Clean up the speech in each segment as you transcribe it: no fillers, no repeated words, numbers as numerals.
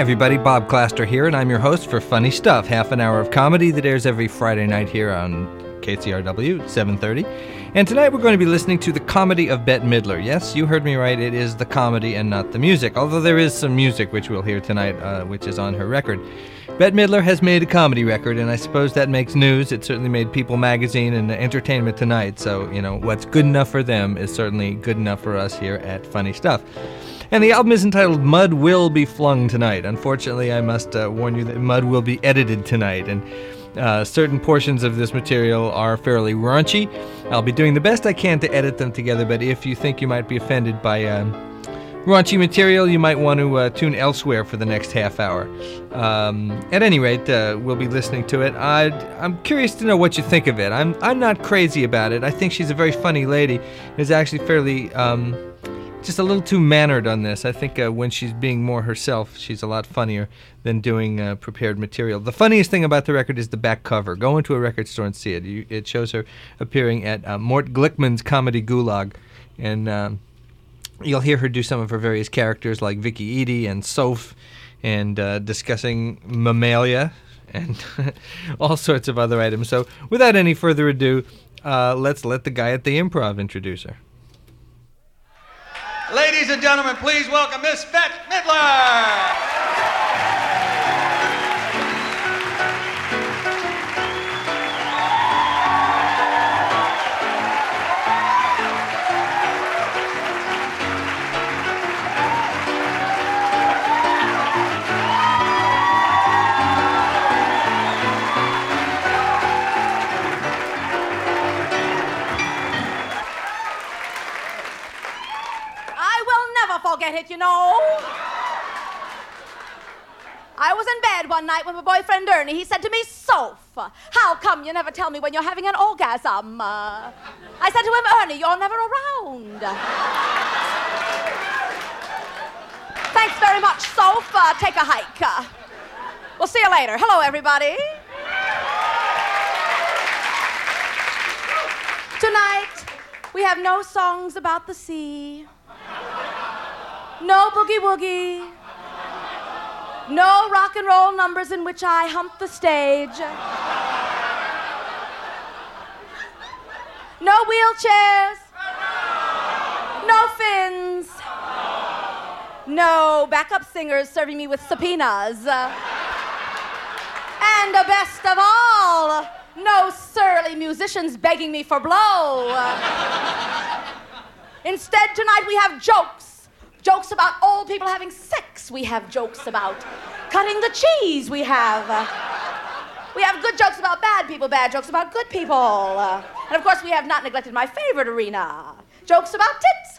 everybody, Bob Claster here, and I'm your host for Funny Stuff, half an hour of comedy that airs every Friday night here on KCRW, 7:30. And tonight we're going to be listening to the comedy of Bette Midler. Yes, you heard me right, it is the comedy and not the music, although there is some music which we'll hear tonight, which is on her record. Bette Midler has made a comedy record, and I suppose that makes news. It certainly made People magazine and Entertainment Tonight, so, you know, what's good enough for them is certainly good enough for us here at Funny Stuff. And the album is entitled Mud Will Be Flung Tonight. Unfortunately, I must warn you that mud will be edited tonight, and certain portions of this material are fairly raunchy. I'll be doing the best I can to edit them together, but if you think you might be offended by raunchy material, you might want to tune elsewhere for the next half hour. At any rate, we'll be listening to it. I'm curious to know what you think of it. I'm not crazy about it. I think she's a very funny lady. It's actually fairly... just a little too mannered on this. I think when she's being more herself, she's a lot funnier than doing prepared material. The funniest thing about the record is the back cover. Go into a record store and see it. It shows her appearing at Mort Glickman's Comedy Gulag, and you'll hear her do some of her various characters like Vicky Eady and Soph, and discussing Mammalia and all sorts of other items. So without any further ado, let's let the guy at the Improv introduce her. Ladies and gentlemen, please welcome Miss Bette Midler! Forget it, you know. I was in bed one night with my boyfriend Ernie. He said to me, Soph, how come you never tell me when you're having an orgasm? I said to him, Ernie, you're never around. Thanks very much, Soph. Take a hike. We'll see you later. Hello, everybody. Tonight, we have no songs about the sea. No boogie-woogie. No rock and roll numbers in which I hump the stage. No wheelchairs. No fins. No backup singers serving me with subpoenas. And best of all, no surly musicians begging me for blow. Instead, tonight we have jokes. Jokes about old people having sex. We have jokes about cutting the cheese. We have good jokes about bad people, bad jokes about good people. And of course, we have not neglected my favorite arena. Jokes about tits.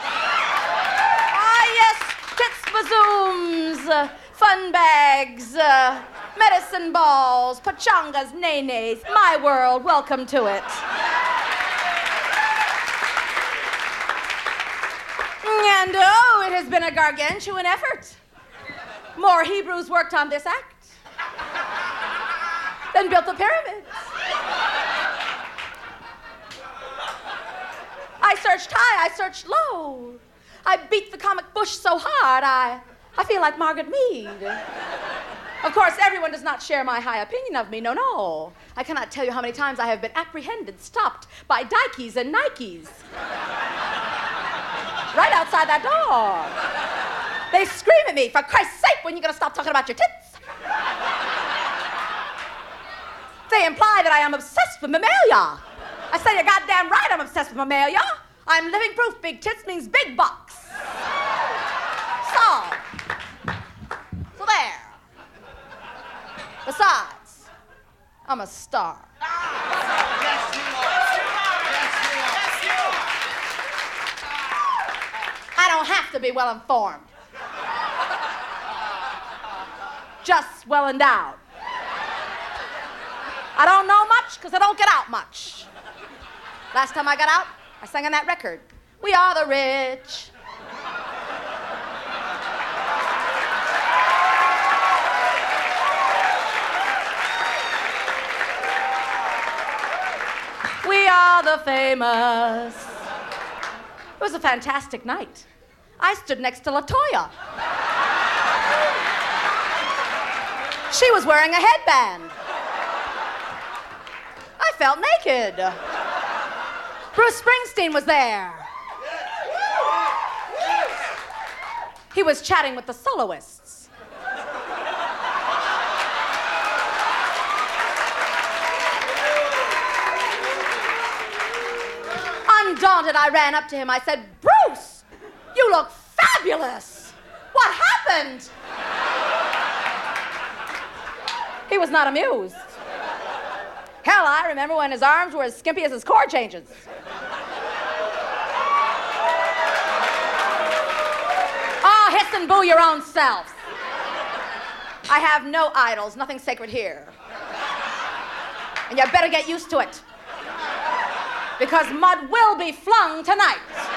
Ah, yes, tits bazooms, fun bags, medicine balls, pachangas, nays. My world, welcome to it. And oh, it has been a gargantuan effort. More Hebrews worked on this act than built the pyramids. I searched high, I searched low. I beat the comic bush so hard, I feel like Margaret Mead. Of course, everyone does not share my high opinion of me, no. I cannot tell you how many times I have been apprehended, stopped by Dikeys and Nikes. Right outside that door. They scream at me, for Christ's sake, when are you going to stop talking about your tits? They imply that I am obsessed with mammalia. I say, you're goddamn right I'm obsessed with mammalia. I'm living proof big tits means big bucks. So there. Besides, I'm a star. Yes, you are. I don't have to be well informed. Just well endowed. I don't know much because I don't get out much. Last time I got out, I sang on that record. We are the rich. We are the famous. It was a fantastic night. I stood next to LaToya. She was wearing a headband. I felt naked. Bruce Springsteen was there. He was chatting with the soloists. Undaunted, I ran up to him. I said, "Bruce, you look fabulous. What happened?" He was not amused. Hell, I remember when his arms were as skimpy as his chord changes. Oh, hiss and boo your own selves. I have no idols, nothing sacred here. And you better get used to it. Because mud will be flung tonight.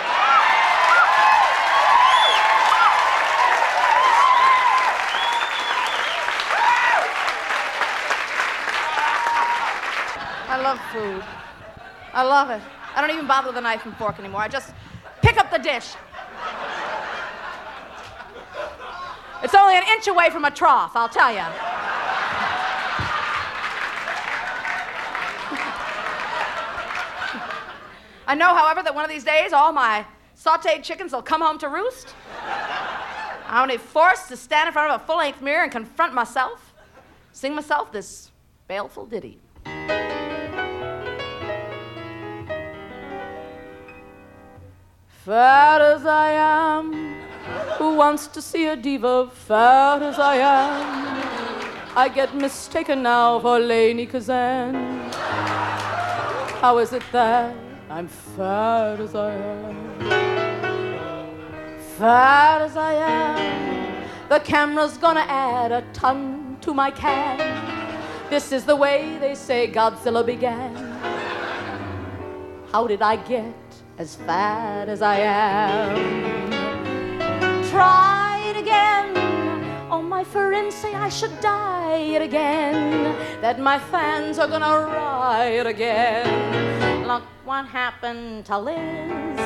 I love food. I love it. I don't even bother with a knife and fork anymore. I just pick up the dish. It's only an inch away from a trough, I'll tell you. I know, however, that one of these days all my sautéed chickens will come home to roost. I'm only forced to stand in front of a full-length mirror and confront myself, sing myself this baleful ditty. Fat as I am, who wants to see a diva? Fat as I am, I get mistaken now for Lainie Kazan. How is it that I'm fat as I am? Fat as I am, the camera's gonna add a ton to my can. This is the way they say Godzilla began. How did I get as fat as I am? Try it again. Oh, my friends say I should diet again, that my fans are gonna riot again. Look what happened to Liz.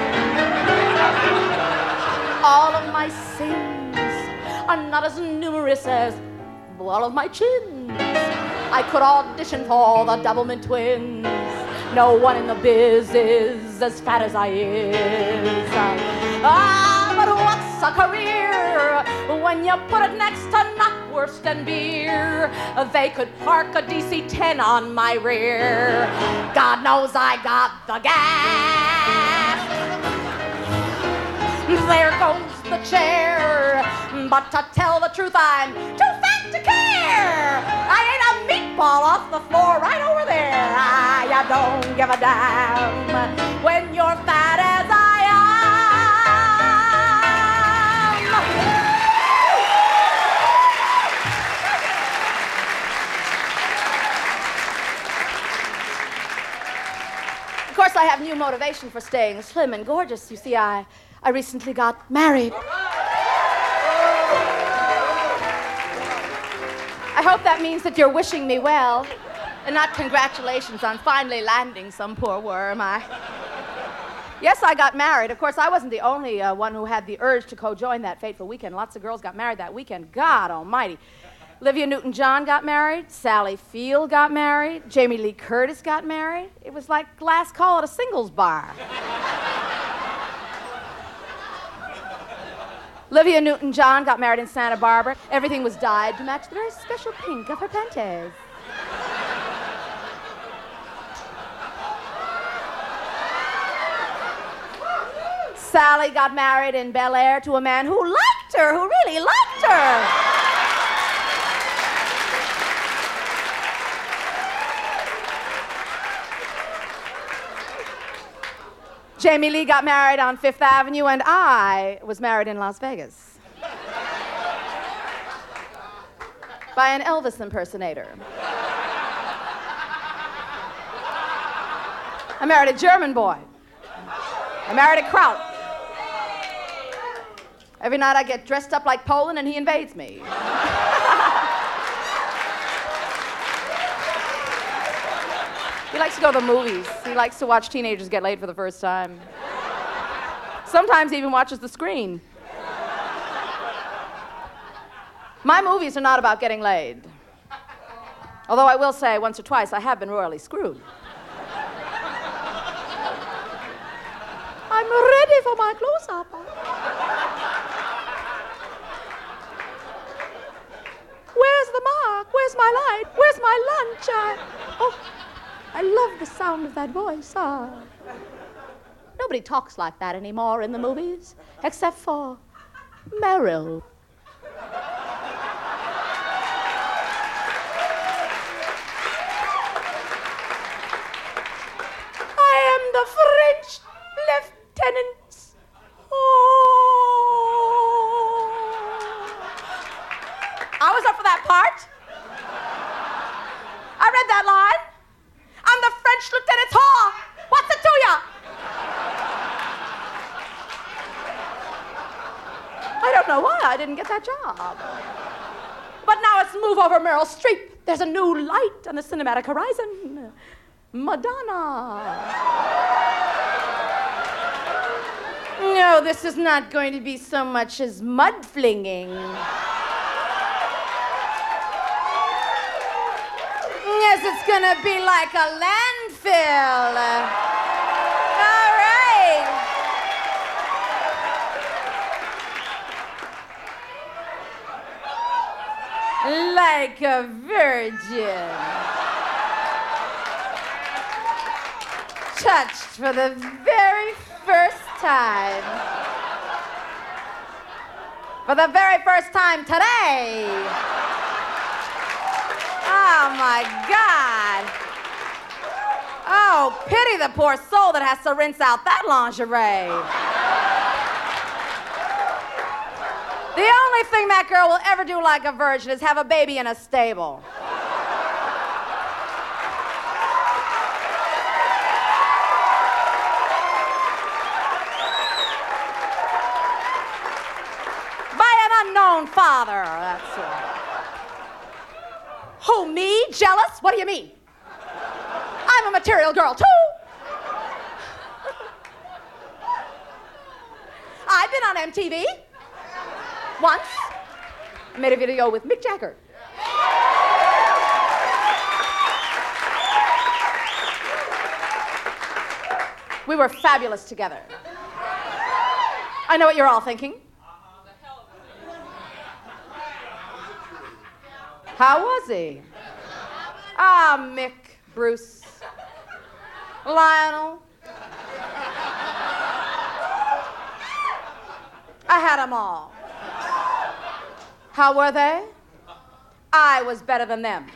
All of my sins are not as numerous as all of my chins. I could audition for the Doublemint Twins. No one in the biz is as fat as I is. But what's a career when you put it next to knockwurst and beer? They could park a DC-10 on my rear. God knows I got the gas. There goes the chair. But to tell the truth, I'm too fat to care. I ate a meatball off the floor right over there. You don't give a damn when you're fat as I am. Of course, I have new motivation for staying slim and gorgeous. You see, I recently got married. I hope that means that you're wishing me well, and not congratulations on finally landing some poor worm. Yes, I got married. Of course, I wasn't the only one who had the urge to co-join that fateful weekend. Lots of girls got married that weekend. God almighty. Olivia Newton-John got married. Sally Field got married. Jamie Lee Curtis got married. It was like last call at a singles bar. Olivia Newton-John got married in Santa Barbara. Everything was dyed to match the very special pink of her panties. Sally got married in Bel Air to a man who liked her, who really liked her. Jamie Lee got married on Fifth Avenue, and I was married in Las Vegas by an Elvis impersonator. I married a German boy. I married a Kraut. Every night I get dressed up like Poland and he invades me. He likes to go to the movies. He likes to watch teenagers get laid for the first time. Sometimes he even watches the screen. My movies are not about getting laid. Although I will say, once or twice, I have been royally screwed. I'm ready for my close-up. Where's the mark? Where's my light? Where's my lunch? I love the sound of that voice. Nobody talks like that anymore in the movies, except for Meryl. I am the French lieutenant. I was up for that part. I read that line. I'm the French lieutenant's whore. What's it to ya? I don't know why I didn't get that job. But now it's move over Meryl Streep. There's a new light on the cinematic horizon. Madonna. No, this is not going to be so much as mud flinging. Yes, it's gonna be like a landfill. All right. Like a virgin. Touched for the very first time. For the very first time today. Oh, my God. Oh, pity the poor soul that has to rinse out that lingerie. The only thing that girl will ever do like a virgin is have a baby in a stable. By an unknown father, that's right. Who, me? Jealous? What do you mean? I'm a material girl, too. I've been on MTV. Once. I made a video with Mick Jagger. We were fabulous together. I know what you're all thinking. How was he? Mick, Bruce, Lionel. I had them all. How were they? I was better than them.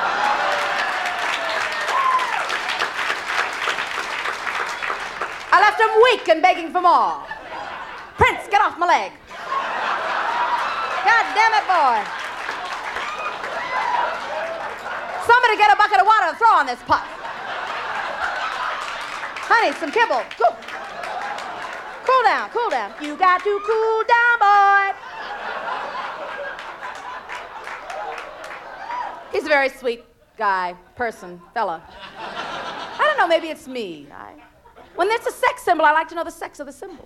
I left them weak and begging for more. Prince, get off my leg. God damn it, boy. Somebody get a bucket of water to throw on this pot. Honey, some kibble. Cool. Cool down, cool down. You got to cool down, boy. He's a very sweet guy, person, fella. I don't know, maybe it's me. When there's a sex symbol, I like to know the sex of the symbol.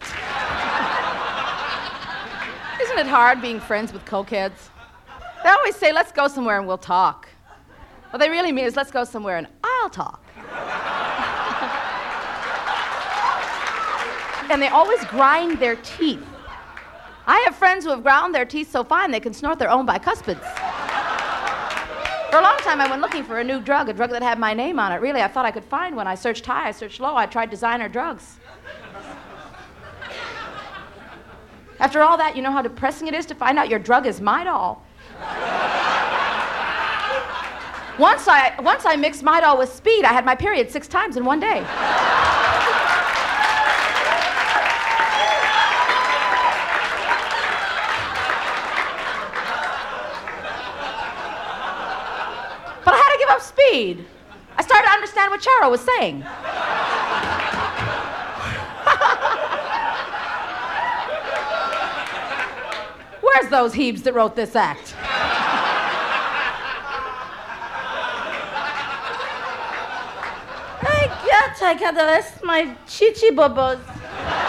Isn't it hard being friends with cokeheads? They always say, let's go somewhere and we'll talk. What they really mean is, let's go somewhere and I'll talk. And they always grind their teeth. I have friends who have ground their teeth so fine they can snort their own bicuspids. For a long time, I went looking for a new drug, a drug that had my name on it. Really, I thought I could find one. I searched high, I searched low, I tried designer drugs. After all that, you know how depressing it is to find out your drug is Midol. Once I mixed Midol with speed, I had my period 6 times in one day. But I had to give up speed. I started to understand what Charo was saying. Where's those Hebes that wrote this act? I gotta rest my chichi bubbles.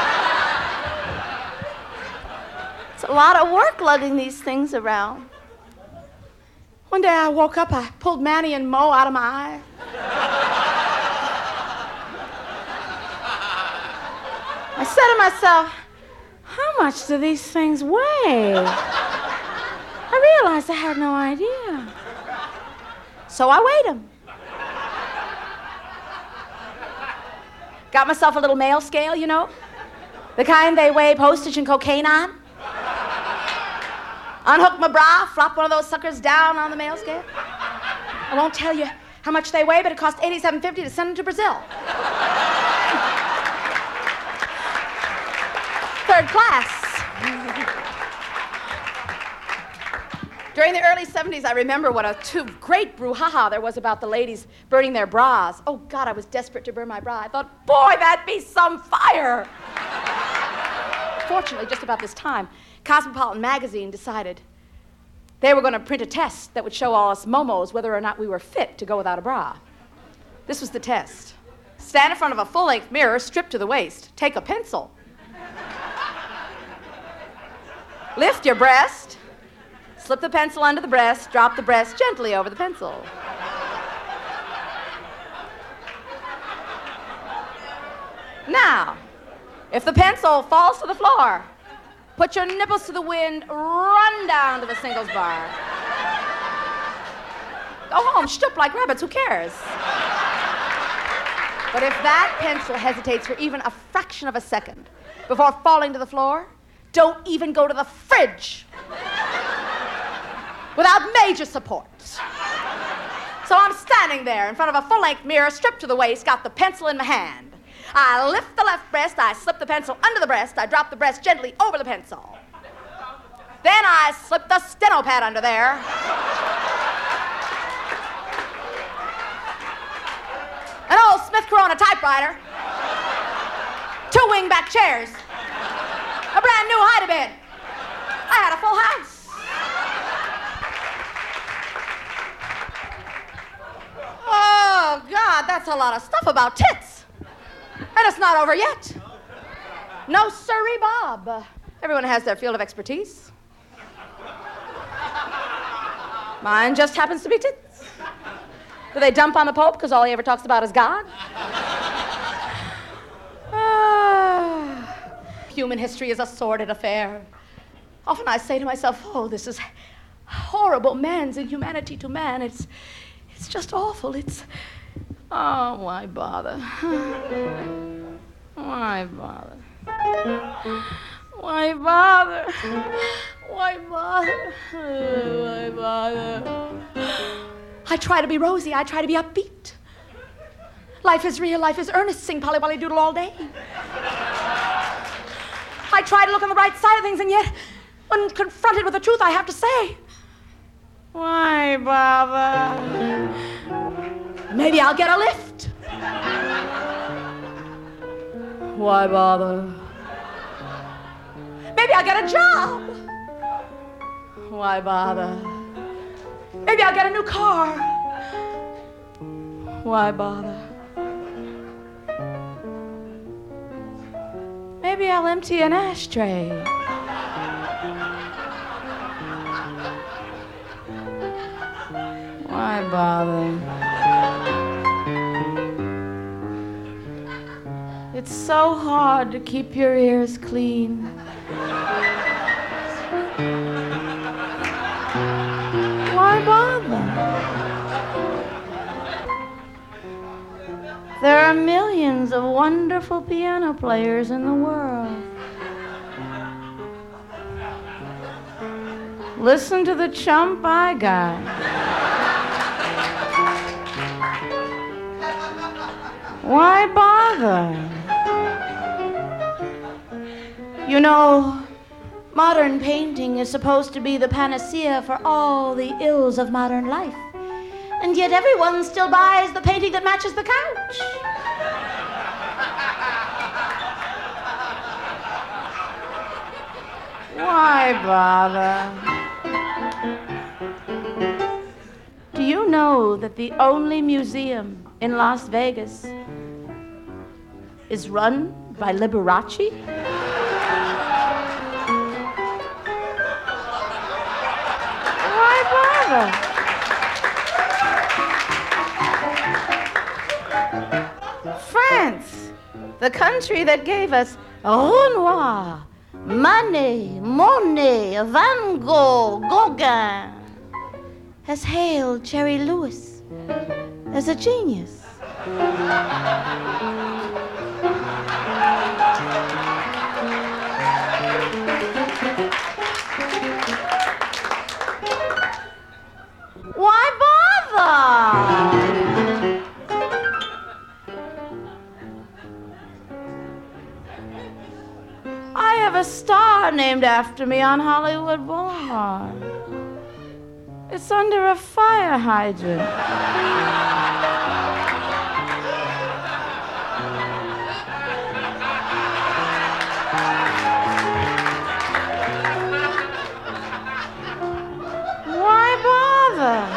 It's a lot of work lugging these things around. One day I woke up, I pulled Manny and Mo out of my eye. I said to myself, how much do these things weigh? I realized I had no idea. So I weighed them. Got myself a little male scale, you know? The kind they weigh postage and cocaine on. Unhooked my bra, flopped one of those suckers down on the male scale. I won't tell you how much they weigh, but it cost $87.50 to send them to Brazil. Third class. During the early 70s, I remember what a great brouhaha there was about the ladies burning their bras. Oh, God, I was desperate to burn my bra. I thought, boy, that'd be some fire. Fortunately, just about this time, Cosmopolitan magazine decided they were going to print a test that would show all us momos whether or not we were fit to go without a bra. This was the test. Stand in front of a full-length mirror, stripped to the waist. Take a pencil. Lift your breast. Slip the pencil under the breast. Drop the breast gently over the pencil. Now, if the pencil falls to the floor, put your nipples to the wind, run down to the singles bar. Go home, shtup like rabbits, who cares? But if that pencil hesitates for even a fraction of a second before falling to the floor, don't even go to the fridge without major support. So I'm standing there in front of a full-length mirror, stripped to the waist, got the pencil in my hand. I lift the left breast, I slip the pencil under the breast, I drop the breast gently over the pencil. Then I slip the steno pad under there. An old Smith Corona typewriter. 2 wing-back chairs. A brand new hide-a-bed. I had a full house. Oh, God, that's a lot of stuff about tits. And it's not over yet. No sirree, Bob. Everyone has their field of expertise. Mine just happens to be tits. Do they dump on the Pope because all he ever talks about is God? Human history is a sordid affair. Often I say to myself, oh, this is horrible. Man's inhumanity to man. It's just awful. Oh, why bother? Why bother? Why bother? Why bother? Why bother? I try to be rosy. I try to be upbeat. Life is real. Life is earnest. Sing Polly Wolly Doodle all day. I try to look on the right side of things, and yet, when confronted with the truth, I have to say, why bother? Maybe I'll get a lift. Why bother? Maybe I'll get a job. Why bother? Maybe I'll get a new car. Why bother? Maybe I'll empty an ashtray. Why bother? It's so hard to keep your ears clean. Why bother? There are millions of wonderful piano players in the world. Listen to the chump I got. Why bother? You know, modern painting is supposed to be the panacea for all the ills of modern life. And yet everyone still buys the painting that matches the couch. Why bother? Do you know that the only museum in Las Vegas is run by Liberace? Why bother? The country that gave us Renoir, Manet, Monet, Van Gogh, Gauguin, has hailed Jerry Lewis as a genius. Why bother? I have a star named after me on Hollywood Boulevard. It's under a fire hydrant. Why bother?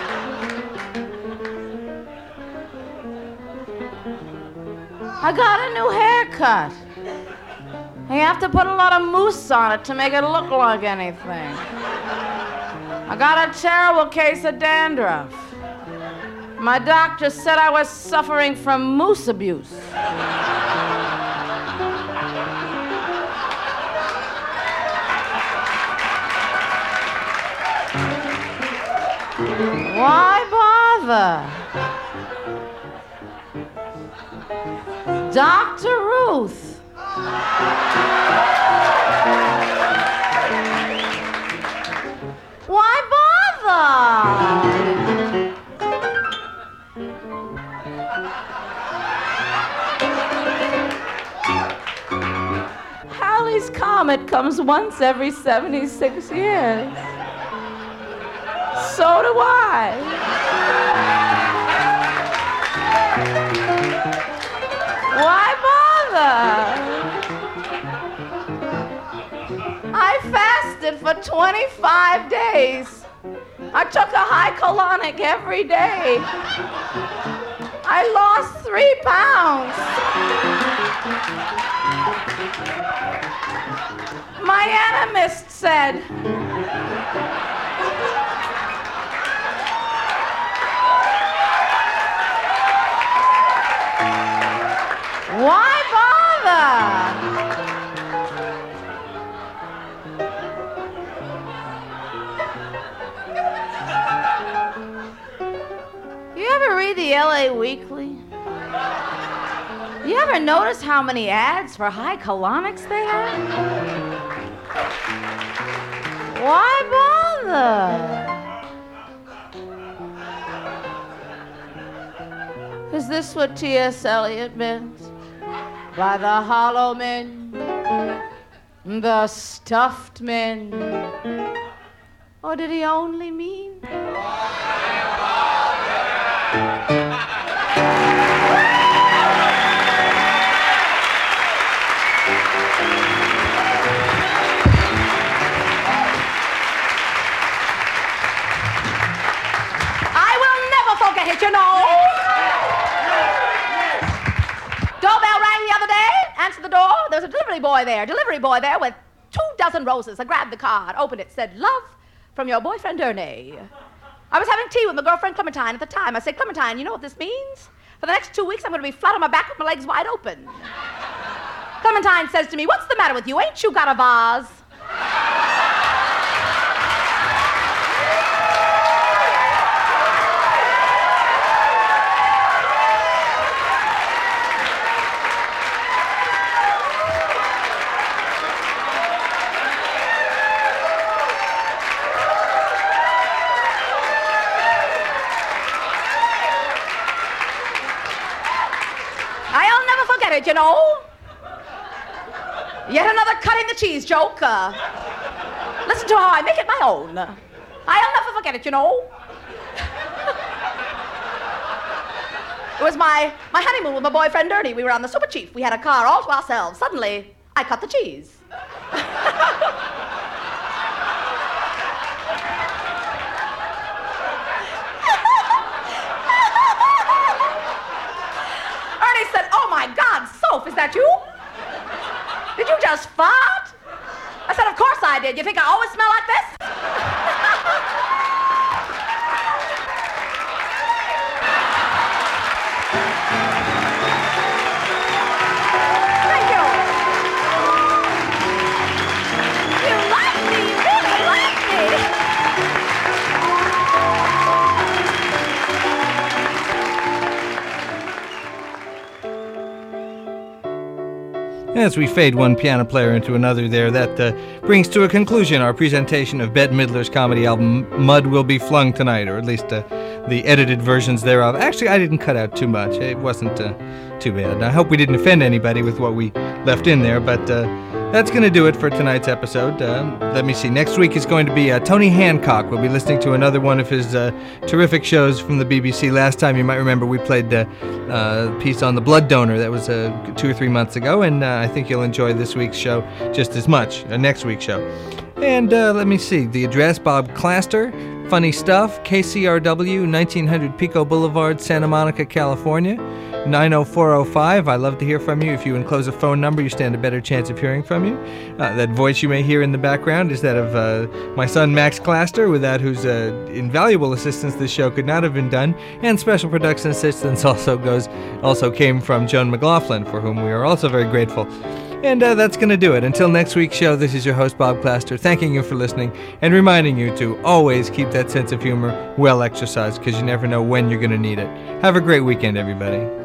I got a new haircut. You have to put a lot of mousse on it to make it look like anything. I got a terrible case of dandruff. My doctor said I was suffering from mousse abuse. Why bother? Dr. Ruth. Why bother? Halley's Comet comes once every 76 years. So do I. Why bother? I fasted for 25 days. I took a high colonic every day. I lost 3 pounds. My anemist said, why bother? You ever read the LA Weekly? You ever notice how many ads for high colonics they have? Why bother? Is this what T.S. Eliot meant by the hollow men, the stuffed men? Or did he only mean? You know. Doorbell rang the other day. Answered the door. There was a delivery boy there with 24 roses. I grabbed the card, opened it, said, "Love from your boyfriend Ernie." I was having tea with my girlfriend Clementine at the time. I said, "Clementine, you know what this means? For the next 2 weeks, I'm going to be flat on my back with my legs wide open." Clementine says to me, "What's the matter with you? Ain't you got a vase?" You know? Yet another cutting the cheese joke. Listen to how I make it my own. I'll never forget it, you know? It was my honeymoon with my boyfriend Ernie. We were on the Super Chief. We had a car all to ourselves. Suddenly, I cut the cheese. Is that you? Did you just fart? I said, of course I did. You think I always smell like this? As we fade one piano player into another there, that brings to a conclusion our presentation of Bette Midler's comedy album, Mud Will Be Flung Tonight, or at least the edited versions thereof. Actually, I didn't cut out too much. It wasn't too bad. I hope we didn't offend anybody with what we left in there, but that's going to do it for tonight's episode. Let me see. Next week is going to be Tony Hancock. We'll be listening to another one of his terrific shows from the BBC. Last time, you might remember, we played a piece on the blood donor. That was 2 or 3 months ago, and I think you'll enjoy this week's show just as much, next week's show. And let me see. The address, Bob Claster, Funny Stuff, KCRW, 1900 Pico Boulevard, Santa Monica, California, 90405. I love to hear from you. If you enclose a phone number, you stand a better chance of hearing from you. That voice you may hear in the background is that of my son, Max Claster, without whose invaluable assistance this show could not have been done. And special production assistance also came from Joan McLaughlin, for whom we are also very grateful. And that's going to do it. Until next week's show, this is your host, Bob Claster, thanking you for listening and reminding you to always keep that sense of humor well exercised, because you never know when you're going to need it. Have a great weekend, everybody.